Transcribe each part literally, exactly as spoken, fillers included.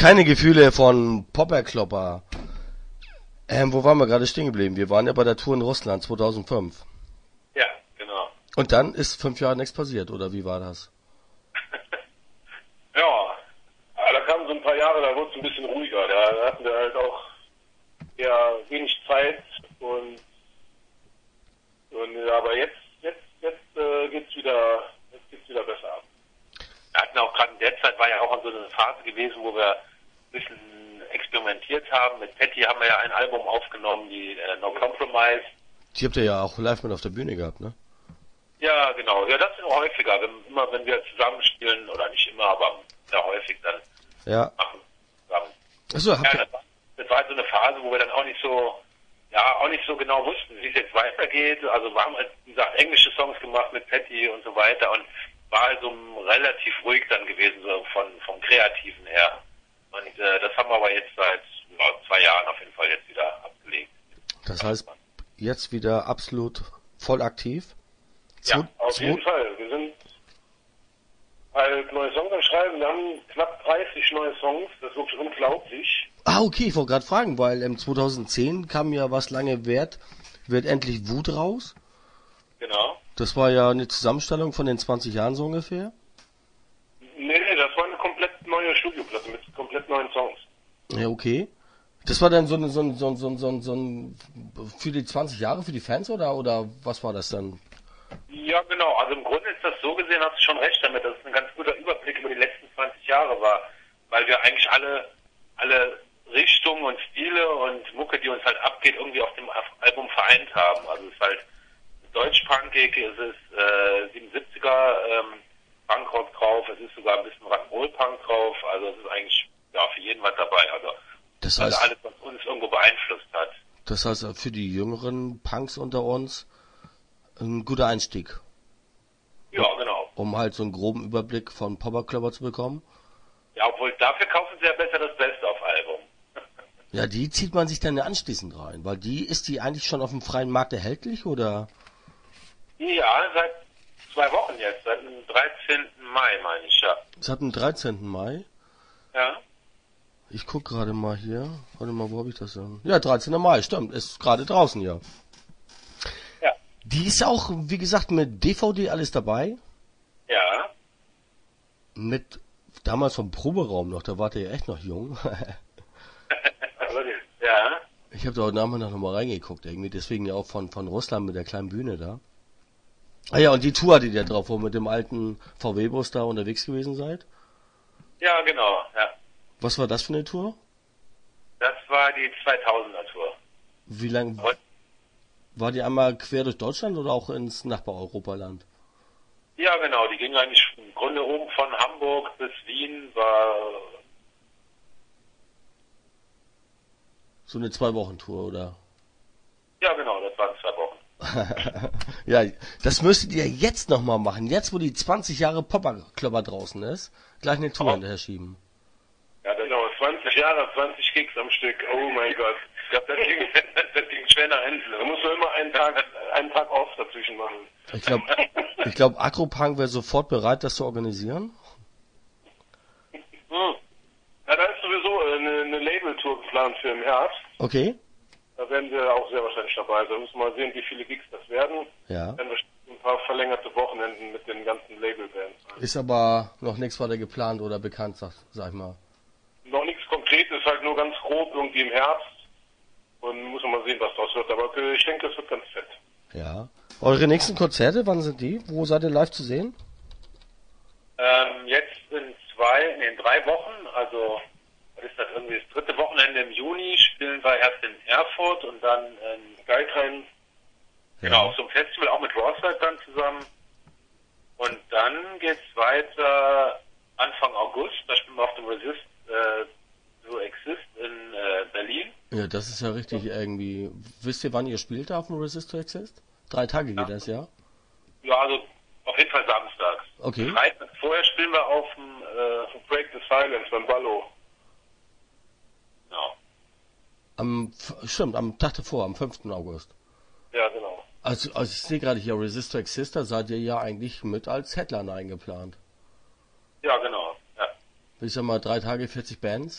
keine Gefühle von Popperklopper. Ähm, wo waren wir gerade stehen geblieben? Wir waren ja bei der Tour in Russland zweitausendfünf. Ja, genau. Und dann ist fünf Jahre nichts passiert, oder wie war das? Ja, aber da kamen so ein paar Jahre, da wurde es ein bisschen ruhiger. Da, da hatten wir halt auch eher wenig Zeit und, und ja, aber jetzt, jetzt, jetzt äh, geht's wieder, jetzt geht's wieder besser ab. Wir hatten auch gerade in der Zeit, war ja auch so eine Phase gewesen, wo wir ein bisschen experimentiert haben. Mit Patty haben wir ja ein Album aufgenommen, die äh, No Compromise. Die habt ihr ja auch live mit auf der Bühne gehabt, ne? Ja, genau. Ja, das ist auch häufiger. Wenn, immer wenn wir zusammenspielen, oder nicht immer, aber sehr häufig dann Ja. machen zusammen. Achso, habt Ja, ihr... das war, das war halt so eine Phase, wo wir dann auch nicht so, ja, auch nicht so genau wussten, wie es jetzt weitergeht. Also wir haben halt, wie gesagt, englische Songs gemacht mit Patty und so weiter und war also relativ ruhig dann gewesen, so von, vom Kreativen her. Und äh, das haben wir aber jetzt seit ja, zwei Jahren auf jeden Fall jetzt wieder abgelegt. Das heißt, jetzt wieder absolut voll aktiv? Ja, Zwo- Auf zwo- jeden Fall. Wir sind halt neue Songs am Schreiben. Wir haben knapp dreißig neue Songs. Das ist wirklich unglaublich. Ah, okay, ich wollte gerade fragen, weil im zweitausendzehn kam ja was lange wert, wird endlich Wut raus. Genau. Das war ja eine Zusammenstellung von den zwanzig Jahren so ungefähr. Nee, nee, das war eine komplett neue Studioplatte mit komplett neuen Songs. Ja, okay. Das war dann so ein, so ein, so ein, so ein, so ein, so ein für die zwanzig Jahre, für die Fans oder, oder was war das dann? Ja, genau. Also im Grunde ist das so gesehen, hast du schon recht damit, dass es ein ganz guter Überblick über die letzten zwanzig Jahre war, weil wir eigentlich alle, alle Richtungen und Stile und Mucke, die uns halt abgeht, irgendwie auf dem Album vereint haben. Also es ist halt Deutsch-Punkig, es ist äh, siebenundsiebziger ähm, Punkrock drauf, es ist sogar ein bisschen Rock'n'Roll-Punk drauf, also es ist eigentlich ja für jeden was dabei. Also Das also heißt, alles, was uns irgendwo beeinflusst hat. das heißt für die jüngeren Punks unter uns ein guter Einstieg, Ja, genau. um halt so einen groben Überblick von Popperklopper zu bekommen. Ja, obwohl dafür kaufen sie ja besser das Best-of-Album. Ja, die zieht man sich dann ja anschließend rein, weil die, ist die eigentlich schon auf dem freien Markt erhältlich, oder? Ja, seit zwei Wochen jetzt, seit dem dreizehnten Mai, meine ich, ja. Seit dem dreizehnten Mai. Ja, Ich guck gerade mal hier. Warte mal, wo habe ich das denn? Ja, dreizehnten Mai, stimmt. Ist gerade draußen, ja. ja, Die ist auch, wie gesagt, mit D V D alles dabei. ja. Mit, damals vom Proberaum noch, da wart ihr ja echt noch jung. Ja, Ich habe da heute Nachmittag noch mal reingeguckt, irgendwie. Deswegen ja auch von, von Russland mit der kleinen Bühne da. Ah ja, und die Tour hattet ihr drauf, wo ihr mit dem alten V W-Bus da unterwegs gewesen seid. ja, genau, ja. Was war das für eine Tour? Das war die zweitausender Tour. Wie lang Und, war die einmal quer durch Deutschland oder auch ins Nachbar-Europaland? ja, genau, die ging eigentlich im Grunde oben von Hamburg bis Wien, war, So eine Zwei-Wochen-Tour, oder? ja, genau, das waren zwei Wochen. Ja, das müsstet ihr jetzt nochmal machen. Jetzt, wo die zwanzig Jahre Popperklopper draußen ist, gleich eine Tour Oh. hinterher schieben. Ja, genau. zwanzig Jahre, zwanzig Kicks am Stück. Oh mein Gott. Ich glaube, das ging, das ging schwer nach hinten. Da musst du immer einen Tag, einen Tag off dazwischen machen. Ich glaube, ich glaub, Agropunk wäre sofort bereit, das zu organisieren. Hm. Ja, da ist sowieso eine, eine Label-Tour geplant für im Herbst. Okay. Da werden wir auch sehr wahrscheinlich dabei sein. Da müssen wir mal sehen, wie viele Gigs das werden. Ja. Dann werden wir ein paar verlängerte Wochenenden mit den ganzen Label-Bands. Ist aber noch nichts weiter geplant oder bekannt, sag, sag ich mal. Noch nichts Konkretes, halt nur ganz grob irgendwie im Herbst. Und muss man mal sehen, was draus wird. Aber äh, ich denke, das wird ganz fett. Ja. Eure nächsten Konzerte, wann sind die? Wo seid ihr live zu sehen? Ähm, jetzt in zwei, nee, in drei Wochen, also was ist das irgendwie das dritte Wochenende im Juni, spielen wir erst in Erfurt und dann in Geilkein. genau, auf so einem Festival auch mit Rawside dann zusammen. Und dann geht's weiter Anfang August, da spielen wir auf dem Resist äh, to Exist in äh, Berlin. Ja, das ist ja richtig irgendwie. Wisst ihr, wann ihr spielt da auf dem Resist to Exist? Drei Tage geht Ja. das, ja? Ja, also auf jeden Fall samstags. Okay. Freitag, vorher spielen wir auf dem äh, Break the Silence beim Ballo. genau. Am, F- stimmt, am Tag davor, am fünften August. Ja, genau. Also, also ich sehe gerade hier Resist to Exist, da seid ihr ja eigentlich mit als Headliner eingeplant. Ja, genau. Ja. Ich sag mal, drei Tage, vierzig Bands.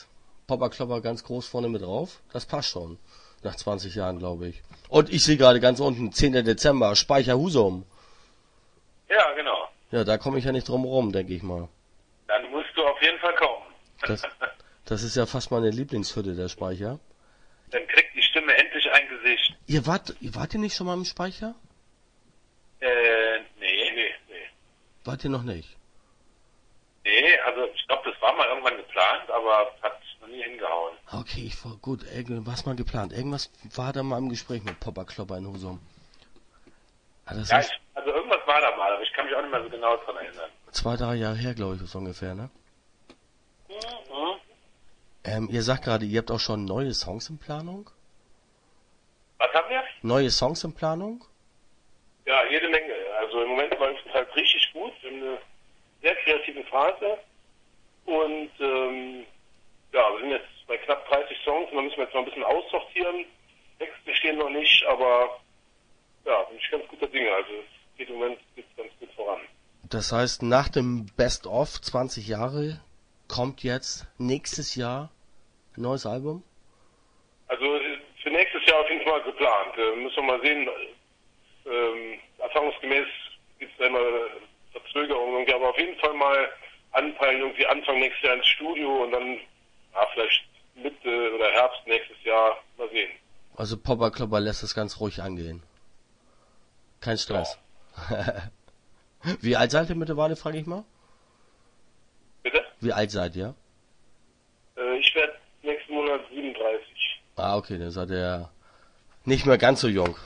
Popper Klopper ganz groß vorne mit drauf. Das passt schon. Nach zwanzig Jahren, glaube ich. Und ich sehe gerade ganz unten, zehnter Dezember, Speicher Husum. Ja, genau. Ja, da komme ich ja nicht drum rum, denke ich mal. Dann musst du auf jeden Fall kommen. Das, das ist ja fast meine Lieblingshütte, der Speicher. Dann kriegt die Stimme endlich ein Gesicht. Ihr wart, ihr wart ihr nicht schon mal im Speicher? Äh, nee, nee, nee. Wart ihr noch nicht? Nee, also ich glaube, das war mal irgendwann geplant, aber hat noch nie hingehauen. Okay, ich war gut, irgendwas mal geplant. Irgendwas war da mal im Gespräch mit Popper Klopper in Husum. Ah, das Ja, ist ich, also irgendwas war da mal, aber ich kann mich auch nicht mehr so genau dran erinnern. zwei, drei Jahre her, glaube ich, so ungefähr, ne? Mhm. Ähm, ihr sagt gerade, ihr habt auch schon neue Songs in Planung? Was haben wir? Neue Songs in Planung? Ja, jede Menge. Also im Moment läuft es halt richtig gut. Wir haben eine sehr kreative Phase. Und ähm, ja, wir sind jetzt bei knapp dreißig Songs und da müssen wir jetzt noch ein bisschen aussortieren. Texte stehen noch nicht, aber ja, bin ich ganz guter Dinge. Also es geht im Moment geht's ganz gut voran. Das heißt, nach dem Best-of zwanzig Jahre kommt jetzt nächstes Jahr ein neues Album? Also für nächstes Jahr auf jeden Fall geplant. Äh, müssen wir mal sehen. Ähm, erfahrungsgemäß gibt es da immer Verzögerungen, aber auf jeden Fall mal anpeilen, irgendwie Anfang nächstes Jahr ins Studio und dann ja, vielleicht Mitte oder Herbst nächstes Jahr mal sehen. Also Popper Klopper lässt es ganz ruhig angehen. Kein Stress. Ja. Wie alt seid ihr mittlerweile, frage ich mal? Bitte? Wie alt seid ihr? Äh, ich werde nächsten Monat siebenunddreißig. Ah, okay, dann seid ihr nicht mehr ganz so jung.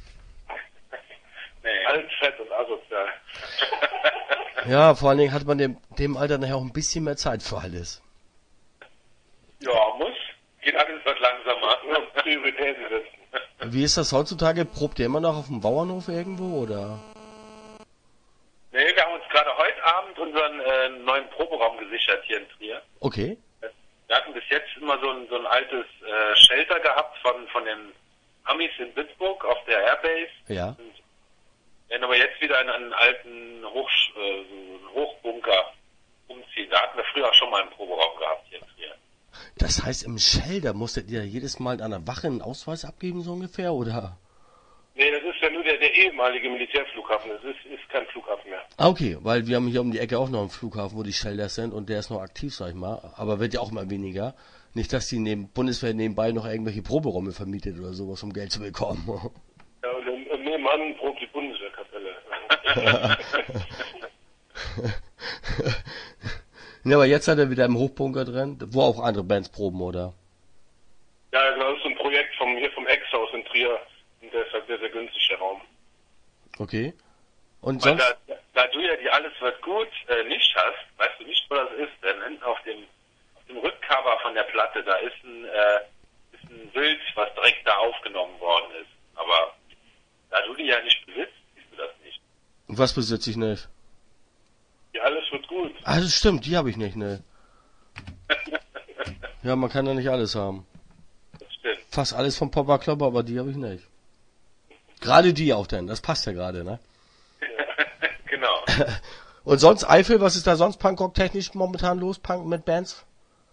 Nee. Alt, fett und asozial. Ja, vor allen Dingen hat man dem, dem Alter nachher auch ein bisschen mehr Zeit für alles. Ja, muss. Geht alles was langsamer. Ja, Prioritäten setzen. Wie ist das heutzutage? Probt ihr immer noch auf dem Bauernhof irgendwo, oder? Nee, wir haben uns gerade heute Abend unseren äh, neuen Proberaum gesichert hier in Trier. Okay. Wir hatten bis jetzt immer so ein, so ein altes äh, Shelter gehabt von, von den Amis in Bitburg auf der Airbase. Ja. Und werden aber jetzt wieder in einen alten Hoch, äh, so einen Hochbunker umziehen. Da hatten wir früher auch schon mal einen Proberaum gehabt hier in Trier. Das heißt, im Shelter musstet ihr jedes Mal an der Wache einen Ausweis abgeben, so ungefähr, oder? Nee, das ist ja nur der, der ehemalige Militärflughafen. Das ist, ist kein Flughafen mehr. Ah, okay, weil wir haben hier um die Ecke auch noch einen Flughafen, wo die Shelters sind und der ist noch aktiv, sag ich mal, aber wird ja auch mal weniger. Nicht, dass die neben Bundeswehr nebenbei noch irgendwelche Proberäume vermietet oder sowas, um Geld zu bekommen. Ja, und, und nebenan probt die Bundeswehrkapelle. Ja, aber jetzt seid ihr wieder im Hochbunker drin, wo auch andere Bands proben, oder? Ja, genau, das ist so ein Projekt vom, hier vom Ex-Haus in Trier. Und der ist halt sehr, sehr günstig, der Raum. Okay. Und Weil sonst? da, da du ja die Alles wird gut äh, nicht hast, weißt du nicht, wo das ist, denn hinten auf dem, auf dem Rückcover von der Platte, da ist ein, äh, ist ein Bild, was direkt da aufgenommen worden ist. Aber da du die ja nicht besitzt, siehst du das nicht. Was besitze ich nicht? Ja, alles wird gut. Ah, das stimmt, die habe ich nicht, ne? Ja, man kann ja nicht alles haben. Das stimmt. Fast alles vom Popper Klopper, aber die habe ich nicht. Gerade die auch denn, das passt ja gerade, ne? Genau. Und sonst Eifel, was ist da sonst Punkrock-technisch momentan los, Punk mit Bands?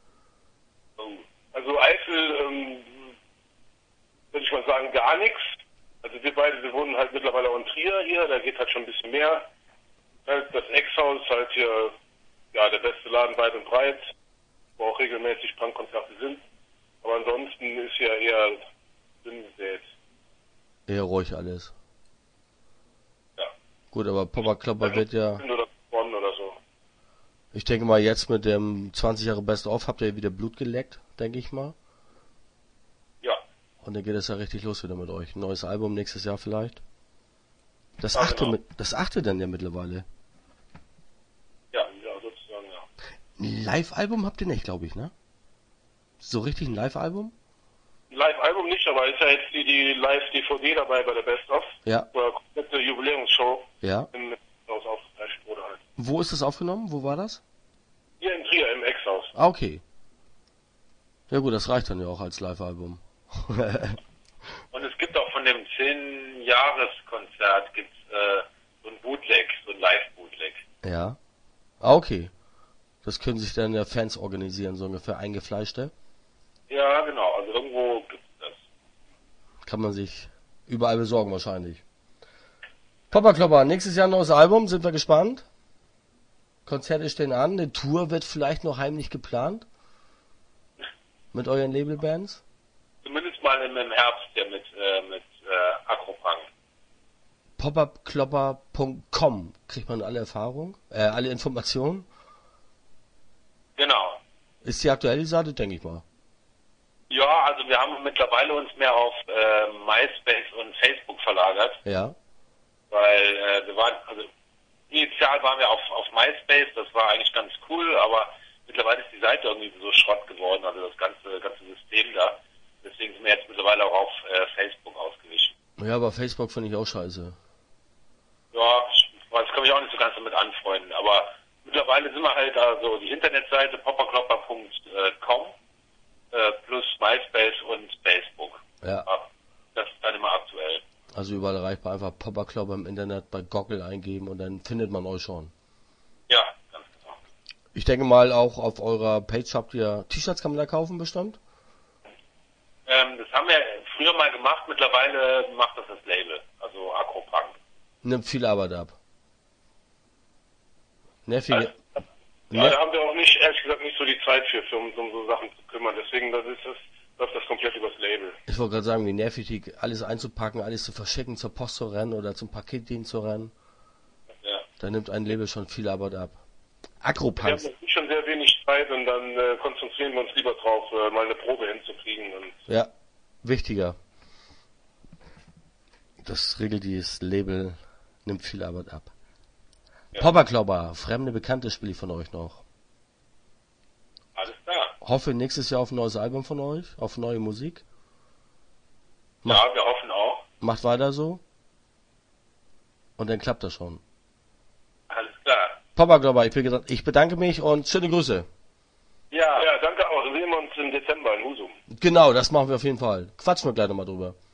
Also Eifel, ähm, würde ich mal sagen, gar nichts. Also wir beide, wir wohnen halt mittlerweile auch in Trier hier, da geht halt schon ein bisschen mehr. Halt das Ex-Haus halt hier, ja, der beste Laden weit und breit, wo auch regelmäßig Punkkonzerte sind. Aber ansonsten ist ja eher dünn gesät. Eher ruhig alles. Ja. Gut, aber Popper Klopper wird ja, Oder Bonn oder so. ich denke mal jetzt mit dem zwanzig Jahre Best-of habt ihr wieder Blut geleckt, denke ich mal. Ja. Und dann geht es ja richtig los wieder mit euch. Ein neues Album nächstes Jahr vielleicht. Das Ja, achte, genau. mit, das achte dann ja mittlerweile. Ja, ja, sozusagen, ja. Ein Live-Album habt ihr nicht, glaube ich, ne? So richtig ein Live-Album? Live-Album nicht, aber ist ja jetzt die, die Live-D V D dabei bei der Best-of. Ja. Oder komplette Jubiläumsshow Ja. im Haus aufgezeichnet wurde halt. Wo ist das aufgenommen? Wo war das? Hier in Trier im Ex-Haus. Ah, okay. Ja gut, das reicht dann ja auch als Live-Album. Und es gibt auch von dem zehn-Jahres-Konzert gibt's äh, so ein Bootleg, so ein Live-Bootleg. Ja. Ah, okay. Das können sich dann ja Fans organisieren, so ungefähr eingefleischte. Ja, genau. Also irgendwo gibt's das. Kann man sich überall besorgen wahrscheinlich. Papa Klopper, nächstes Jahr ein neues Album, sind wir gespannt. Konzerte stehen an, eine Tour wird vielleicht noch heimlich geplant. Mit euren Labelbands. Zumindest mal im, im Herbst ja mit, äh, mit äh, Agropunk. pop up klopper punkt com kriegt man alle Erfahrungen, äh, alle Informationen. Genau. Ist die aktuell die Seite, denke ich mal. Ja, also wir haben mittlerweile uns mehr auf äh, MySpace und Facebook verlagert, Ja. weil äh, wir waren, also initial waren wir auf, auf MySpace, das war eigentlich ganz cool, aber mittlerweile ist die Seite irgendwie so Schrott geworden, also das ganze ganze System da. Deswegen sind wir jetzt mittlerweile auch auf äh, Facebook ausgewichen. Ja, aber Facebook finde ich auch scheiße. Ja, das kann mich auch nicht so ganz damit anfreunden, aber mittlerweile sind wir halt also die Internetseite popperklopper punkt com äh, plus MySpace und Facebook. Ja. Das ist dann immer aktuell. Also überall erreichbar, einfach Papa Klopper im Internet bei Goggle eingeben und dann findet man euch schon. Ja, ganz genau. Ich denke mal auch auf eurer Page habt ihr T-Shirts, kann man da kaufen bestimmt? Ähm, das haben wir früher mal gemacht, mittlerweile macht das das Label, also Agropunk. Nimmt viel Arbeit ab. Nervige. Also, ja, da haben wir auch nicht, ehrlich gesagt, nicht so die Zeit für, für um, um so Sachen zu kümmern. Deswegen das ist das, läuft das komplett übers Label. Ich wollte gerade sagen, wie nervig die, alles einzupacken, alles zu verschicken, zur Post zu rennen oder zum Paketdienst zu rennen. Ja. Da nimmt ein Label schon viel Arbeit ab. Wir Agropunk. haben schon sehr wenig Zeit und dann äh, konzentrieren wir uns lieber drauf, äh, mal eine Probe hinzukriegen. Und Ja, wichtiger. Das regelt dieses Label, nimmt viel Arbeit ab. Ja. Papa Klopper, fremde Bekannte spiele ich von euch noch. alles klar. Hoffe nächstes Jahr auf ein neues Album von euch, auf neue Musik. Macht, Ja, wir hoffen auch. macht weiter so. Und dann klappt das schon. Alles klar. Papa Klopper, ich, bin- ich bedanke mich und schöne Grüße. Ja, ja, danke auch. Dann sehen wir uns im Dezember in Husum. Genau, das machen wir auf jeden Fall. Quatschen wir gleich nochmal drüber.